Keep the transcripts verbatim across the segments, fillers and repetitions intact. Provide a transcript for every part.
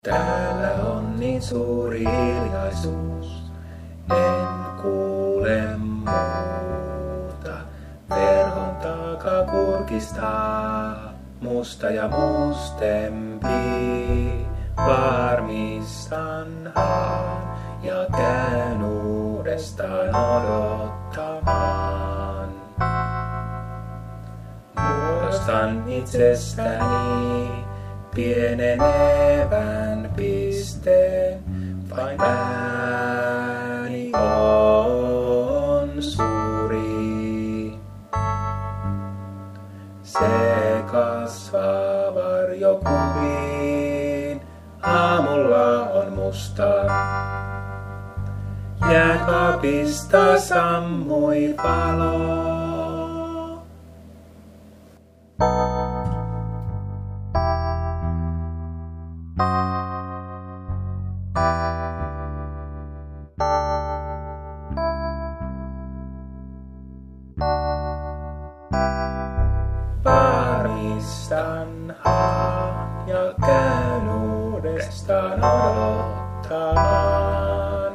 Täällä on niin suuri hiljaisuus, en kuule muuta. Verhon takaa kurkistaa musta ja mustempi. Varmistanhan ja käyn uudestaan odottamaan. Muodostan itsestäni pienenevän pisteen, vain ääni on suuri. Se kasvaa varjokuviin, aamulla on musta. Jääkaapista sammui valo. Varmistanhan ja käyn uudestaan odottamaan.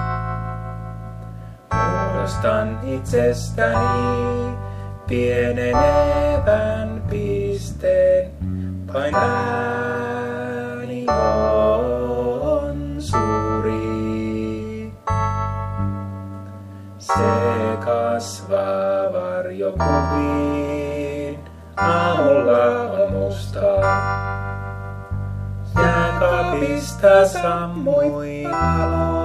Muodostan itsestäni pienenevän pisteen, vain ääni on suuri. Se kasvaa varjokuviin, aamulla on musta. Jääkaapista sammui valo.